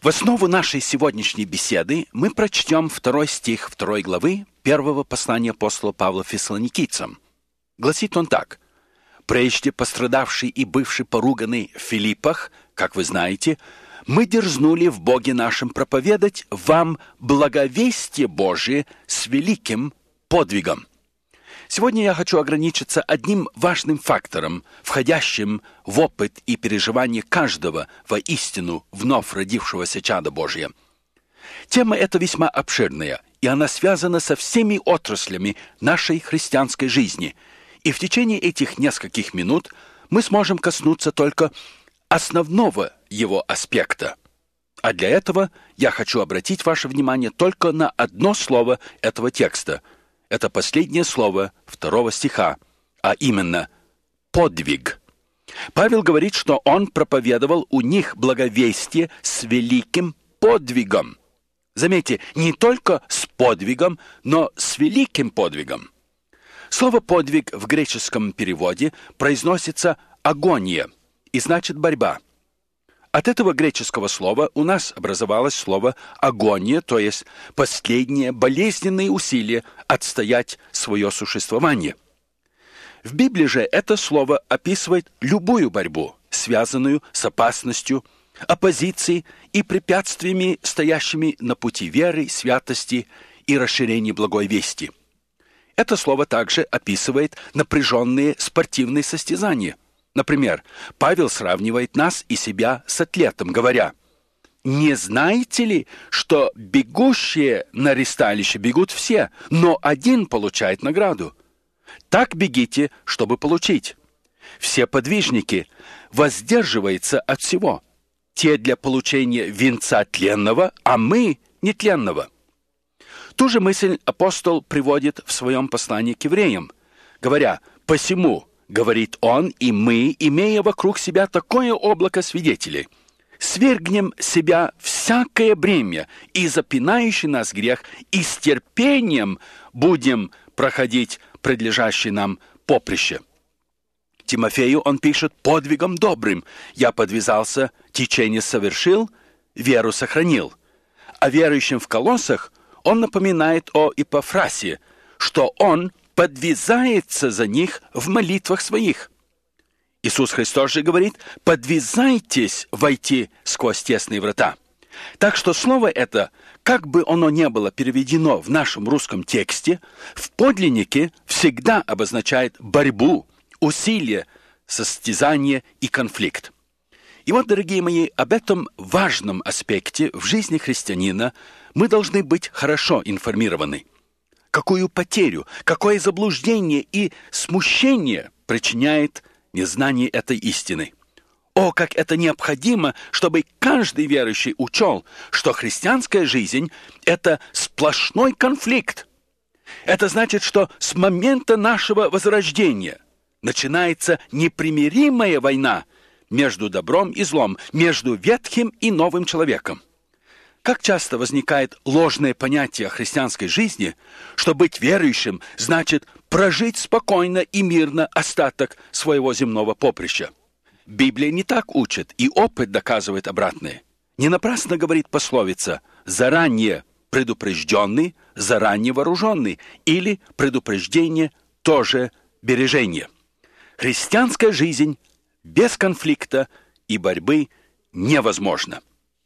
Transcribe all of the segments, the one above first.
В основу нашей сегодняшней беседы мы прочтем 2 стих 2 главы 1 послания апостола Павла Фессалоникийцам. Гласит он так: «Прежде пострадавший и бывший поруганный в Филиппах, как вы знаете, мы дерзнули в Боге нашем проповедать вам благовестие Божие с великим подвигом». Сегодня я хочу ограничиться одним важным фактором, входящим в опыт и переживание каждого воистину вновь родившегося чада Божия. Тема эта весьма обширная, и она связана со всеми отраслями нашей христианской жизни. И в течение этих нескольких минут мы сможем коснуться только основного его аспекта. А для этого я хочу обратить ваше внимание только на одно слово этого текста. Это последнее слово 2 стиха, а именно «подвиг». Павел говорит, что он проповедовал у них благовестие с великим подвигом. Заметьте, не только с подвигом, но с великим подвигом. Слово «подвиг» в греческом переводе произносится «агония» и значит «борьба». От этого греческого слова у нас образовалось слово «агония», то есть последнее болезненное усилие отстоять свое существование. В Библии же это слово описывает любую борьбу, связанную с опасностью, оппозицией и препятствиями, стоящими на пути веры, святости и расширения благой вести. Это слово также описывает напряженные спортивные состязания. Например, Павел сравнивает нас и себя с атлетом, говоря: «Не знаете ли, что бегущие на ристалище бегут все, но один получает награду? Так бегите, чтобы получить. Все подвижники воздерживаются от всего. Те для получения венца тленного, а мы нетленного». Ту же мысль апостол приводит в своем послании к евреям, говоря: «Посему, говорит он, и мы, имея вокруг себя такое облако свидетелей, свергнем себя всякое бремя и запинающий нас грех, и с терпением будем проходить предлежащее нам поприще». Тимофею он пишет: «Подвигом добрым я подвязался, течение совершил, веру сохранил». А верующим в Колоссах он напоминает о Епафрасе, что он подвязается за них в молитвах своих. Иисус Христос же говорит: «Подвязайтесь войти сквозь тесные врата». Так что слово это, как бы оно ни было переведено в нашем русском тексте, в подлиннике всегда обозначает борьбу, усилие, состязание и конфликт. И вот, дорогие мои, об этом важном аспекте в жизни христианина мы должны быть хорошо информированы. Какую потерю, какое заблуждение и смущение причиняет незнание этой истины. О, как это необходимо, чтобы каждый верующий учел, что христианская жизнь – это сплошной конфликт. Это значит, что с момента нашего возрождения начинается непримиримая война между добром и злом, между ветхим и новым человеком. Как часто возникает ложное понятие о христианской жизни, что быть верующим значит прожить спокойно и мирно остаток своего земного поприща. Библия не так учит, и опыт доказывает обратное. Не напрасно говорит пословица «заранее предупрежденный, заранее вооруженный» или «предупреждение тоже бережение». Христианская жизнь без конфликта и борьбы невозможна.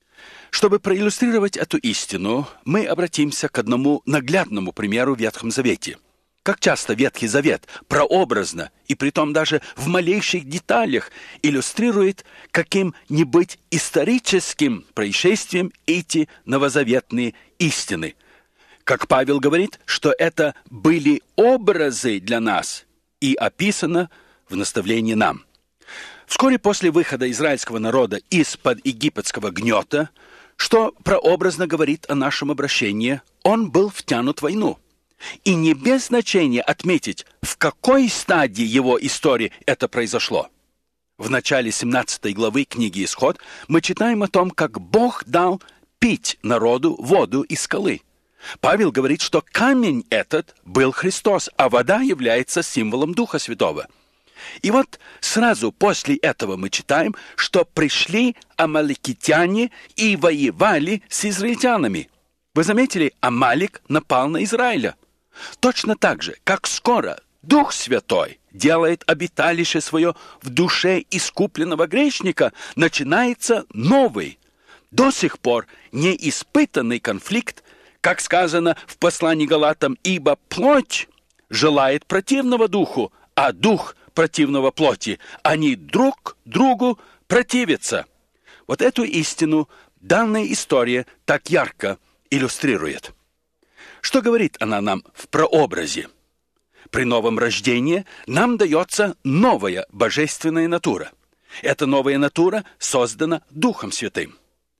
Чтобы проиллюстрировать эту истину, мы обратимся к одному наглядному примеру в Ветхом Завете. Как часто Ветхий Завет прообразно, и притом даже в малейших деталях, иллюстрирует каким-нибудь историческим происшествием эти новозаветные истины. Как Павел говорит, что это были образы для нас, и описано в наставлении нам. Вскоре после выхода израильского народа из-под египетского гнета, что прообразно говорит о нашем обращении, он был втянут в войну. И не без значения отметить, в какой стадии его истории это произошло. В начале 17 главы книги «Исход» мы читаем о том, как Бог дал пить народу воду из скалы. Павел говорит, что камень этот был Христос, а вода является символом Духа Святого. И вот сразу после этого мы читаем, что пришли амаликитяне и воевали с израильтянами. Вы заметили, Амалик напал на Израиля. Точно так же, как скоро Дух Святой делает обиталище свое в душе искупленного грешника, начинается новый, до сих пор неиспытанный конфликт, как сказано в послании Галатам, «Ибо плоть желает противного духу, а дух противного плоти. Они друг другу противятся». Вот эту истину данная история так ярко иллюстрирует. Что говорит она нам в прообразе? При новом рождении нам дается новая божественная натура. Эта новая натура создана Духом Святым.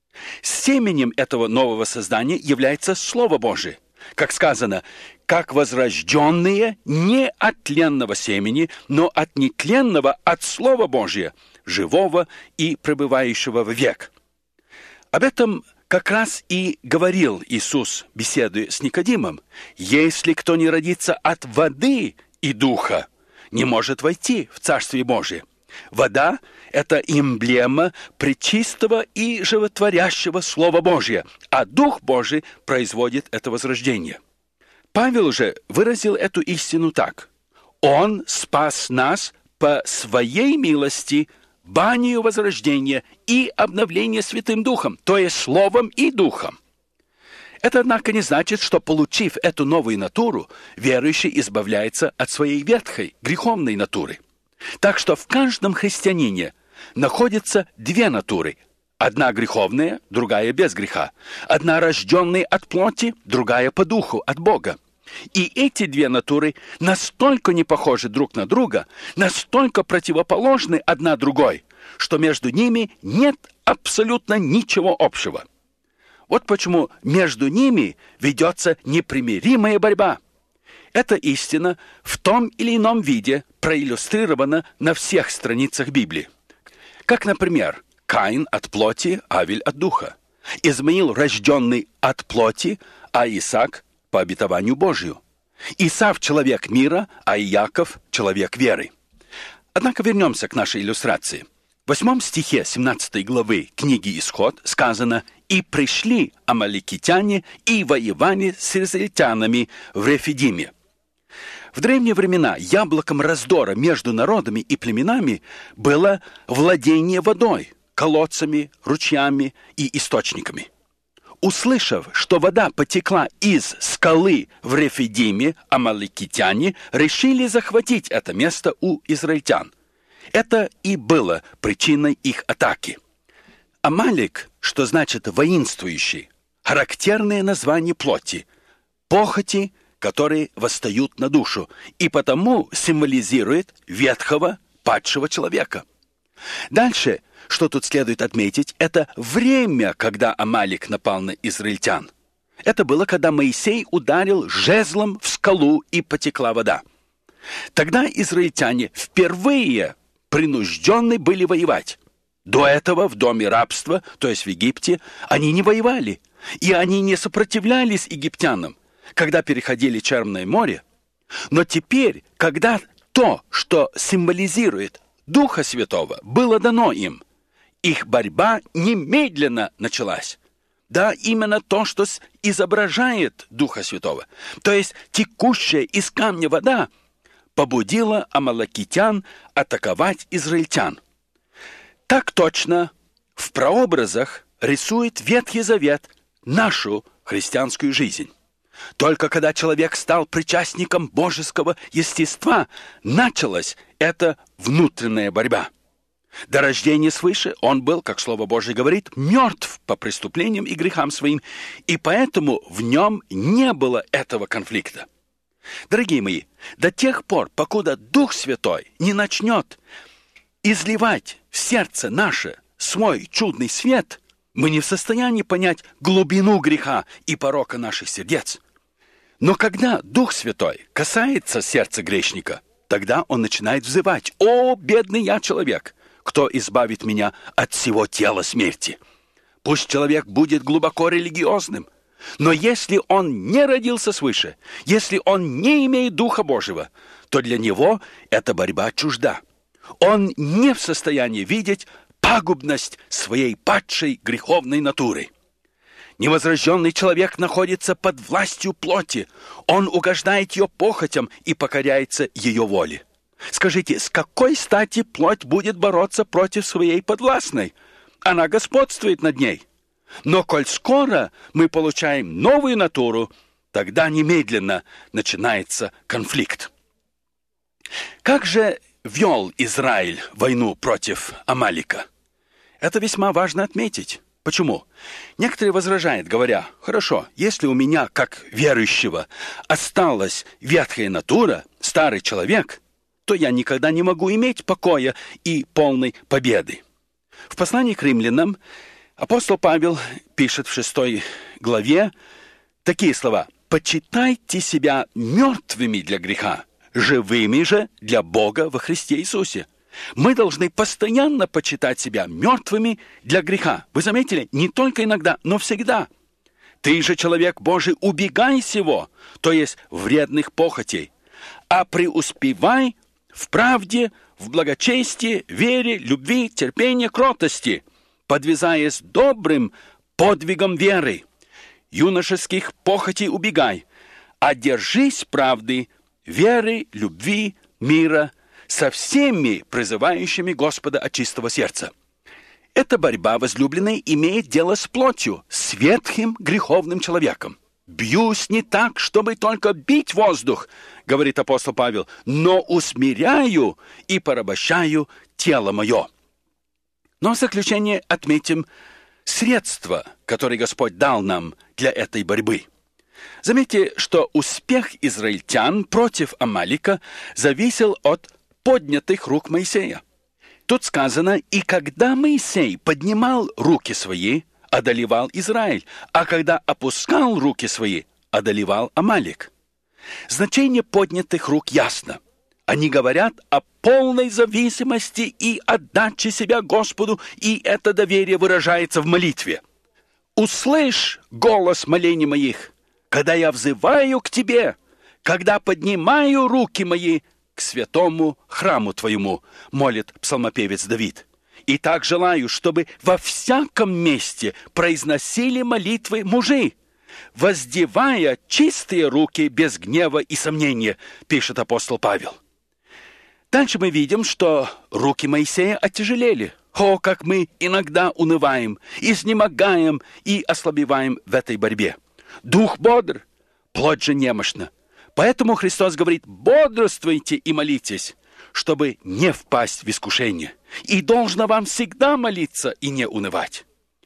Семенем этого нового создания является Слово Божие. Как сказано, как возрожденные не от тленного семени, но от нетленного, от Слова Божия, живого и пребывающего вовек. Об этом как раз и говорил Иисус, беседуя с Никодимом. «Если кто не родится от воды и духа, не может войти в Царствие Божие». Вода – это эмблема пречистого и животворящего Слова Божия, а Дух Божий производит это возрождение. Павел же выразил эту истину так. Он спас нас по своей милости, банию возрождения и обновления Святым Духом, то есть Словом и Духом. Это, однако, не значит, что, получив эту новую натуру, верующий избавляется от своей ветхой, греховной натуры. Так что в каждом христианине находятся две натуры. Одна греховная, другая без греха. Одна рожденная от плоти, другая по духу, от Бога. И эти две натуры настолько не похожи друг на друга, настолько противоположны одна другой, что между ними нет абсолютно ничего общего. Вот почему между ними ведется непримиримая борьба. Эта истина в том или ином виде проиллюстрирована на всех страницах Библии. Как, например, Каин от плоти, Авель от духа. Измаил рожденный от плоти, а Исаак по обетованию Божию. Исав – человек мира, а Иаков – человек веры. Однако вернемся к нашей иллюстрации. В 8 стихе 17 главы книги «Исход» сказано «И пришли амаликитяне и воевали с израильтянами в Рефидиме». В древние времена яблоком раздора между народами и племенами было владение водой, колодцами, ручьями и источниками. Услышав, что вода потекла из скалы в Рефидиме, амаликитяне решили захватить это место у израильтян. Это и было причиной их атаки. Амалик, что значит воинствующий, характерное название плоти, похоти, которые восстают на душу, и потому символизирует ветхого, падшего человека. Дальше, что тут следует отметить, это время, когда Амалик напал на израильтян. Это было, когда Моисей ударил жезлом в скалу и потекла вода. Тогда израильтяне впервые принуждены были воевать. До этого в доме рабства, то есть в Египте, они не воевали, и они не сопротивлялись египтянам, когда переходили Черное море. Но теперь, когда то, что символизирует Духа Святого, было дано им, их борьба немедленно началась. Да, именно то, что изображает Духа Святого, то есть текущая из камня вода, побудила амаликитян атаковать израильтян. Так точно в прообразах рисует Ветхий Завет нашу христианскую жизнь. Только когда человек стал причастником божеского естества, началась эта внутренняя борьба. До рождения свыше он был, как Слово Божие говорит, мертв по преступлениям и грехам своим, и поэтому в нем не было этого конфликта. Дорогие мои, до тех пор, покуда Дух Святой не начнет изливать в сердце наше свой чудный свет, мы не в состоянии понять глубину греха и порока наших сердец. Но когда Дух Святой касается сердца грешника, тогда он начинает взывать: «О, бедный я человек! Кто избавит меня от всего тела смерти?» Пусть человек будет глубоко религиозным, но если он не родился свыше, если он не имеет Духа Божьего, то для него эта борьба чужда. Он не в состоянии видеть пагубность своей падшей греховной натуры. Невозрожденный человек находится под властью плоти. Он угождает ее похотям и покоряется ее воле. Скажите, с какой стати плоть будет бороться против своей подвластной? Она господствует над ней. Но коль скоро мы получаем новую натуру, тогда немедленно начинается конфликт. Как же вел Израиль войну против Амалика? Это весьма важно отметить. Почему? Некоторые возражают, говоря: хорошо, если у меня, как верующего, осталась ветхая натура, старый человек, то я никогда не могу иметь покоя и полной победы. В послании к римлянам апостол Павел пишет в 6 главе такие слова: «Почитайте себя мертвыми для греха, живыми же для Бога во Христе Иисусе». Мы должны постоянно почитать себя мертвыми для греха. Вы заметили? Не только иногда, но всегда. Ты же, человек Божий, убегай сего, то есть вредных похотей, а преуспевай в правде, в благочестии, вере, любви, терпении, кротости, подвязаясь добрым подвигом веры. Юношеских похотей убегай, а держись правды, веры, любви, мира, со всеми призывающими Господа от чистого сердца. Эта борьба, возлюбленные, имеет дело с плотью, с ветхим греховным человеком. «Бьюсь не так, чтобы только бить воздух, — говорит апостол Павел, — но усмиряю и порабощаю тело мое». Но в заключение отметим средства, которые Господь дал нам для этой борьбы. Заметьте, что успех израильтян против Амалика зависел от поднятых рук Моисея. Тут сказано: «И когда Моисей поднимал руки свои, одолевал Израиль, а когда опускал руки свои, одолевал Амалик». Значение поднятых рук ясно. Они говорят о полной зависимости и отдаче себя Господу, и это доверие выражается в молитве. «Услышь голос молений моих, когда я взываю к Тебе, когда поднимаю руки мои к святому храму Твоему», молит псалмопевец Давид. «И так желаю, чтобы во всяком месте произносили молитвы мужи, воздевая чистые руки без гнева и сомнения», пишет апостол Павел. Дальше мы видим, что руки Моисея оттяжелели. О, как мы иногда унываем, изнемогаем и ослабеваем в этой борьбе. Дух бодр, плоть же немощна. Поэтому Христос говорит: бодрствуйте и молитесь, чтобы не впасть в искушение. И должно вам всегда молиться и не унывать.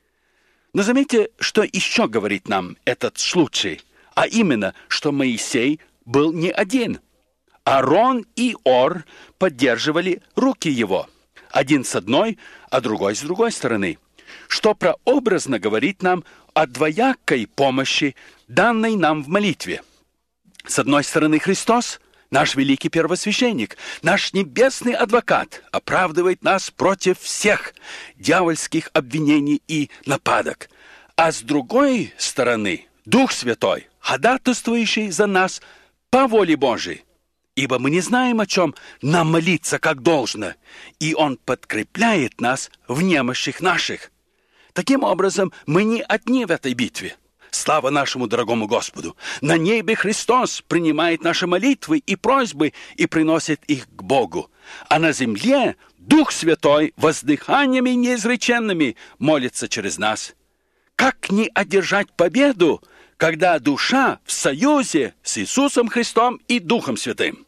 Но заметьте, что еще говорит нам этот случай, а именно, что Моисей был не один. Аарон и Ор поддерживали руки его, один с одной, а другой с другой стороны, что прообразно говорит нам о двоякой помощи, данной нам в молитве. С одной стороны, Христос, наш великий первосвященник, наш небесный адвокат, оправдывает нас против всех дьявольских обвинений и нападок. А с другой стороны, Дух Святой, ходатайствующий за нас по воле Божией. Ибо мы не знаем, о чем нам молиться как должно, и Он подкрепляет нас в немощах наших. Таким образом, мы не одни в этой битве. Слава нашему дорогому Господу! На небе Христос принимает наши молитвы и просьбы и приносит их к Богу. А на земле Дух Святой воздыханиями неизреченными молится через нас. Как не одержать победу, когда душа в союзе с Иисусом Христом и Духом Святым?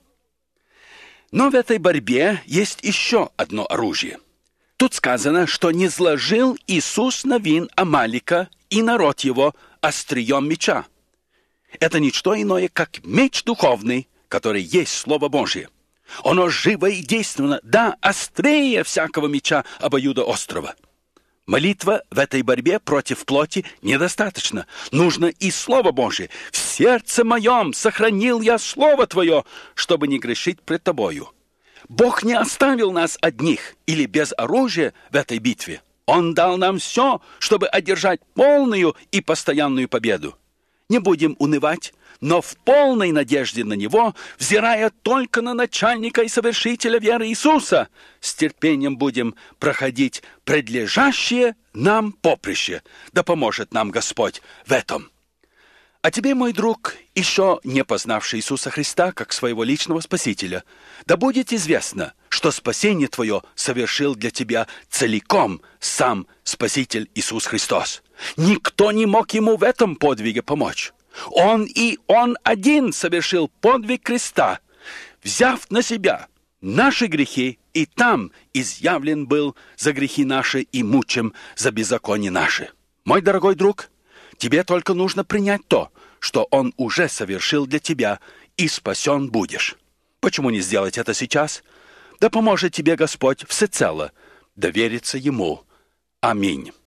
Но в этой борьбе есть еще одно оружие. Тут сказано, что не сложил Иисус навин Амалика и народ его острием меча. Это ничто иное, как меч духовный, который есть Слово Божие. Оно живо и действенно, да, острее всякого меча обоюдоострого. Молитва в этой борьбе против плоти недостаточно. Нужно и Слово Божие. «В сердце моем сохранил я Слово Твое, чтобы не грешить пред Тобою». Бог не оставил нас одних или без оружия в этой битве. Он дал нам все, чтобы одержать полную и постоянную победу. Не будем унывать, но в полной надежде на Него, взирая только на начальника и совершителя веры Иисуса, с терпением будем проходить предлежащее нам поприще. Да поможет нам Господь в этом. А тебе, мой друг, еще не познавший Иисуса Христа как своего личного Спасителя, да будет известно, что спасение твое совершил для тебя целиком сам Спаситель Иисус Христос. Никто не мог ему в этом подвиге помочь. Он один совершил подвиг креста, взяв на себя наши грехи, и там изъявлен был за грехи наши и мучим за беззаконие наши. Мой дорогой друг, тебе только нужно принять то, что Он уже совершил для тебя, и спасен будешь. Почему не сделать это сейчас? Да поможет тебе Господь всецело довериться Ему. Аминь.